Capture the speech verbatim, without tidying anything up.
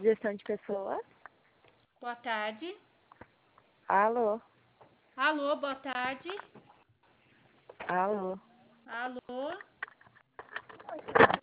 gestão de pessoas? Boa tarde. Alô? Alô, boa tarde. Alô? Alô.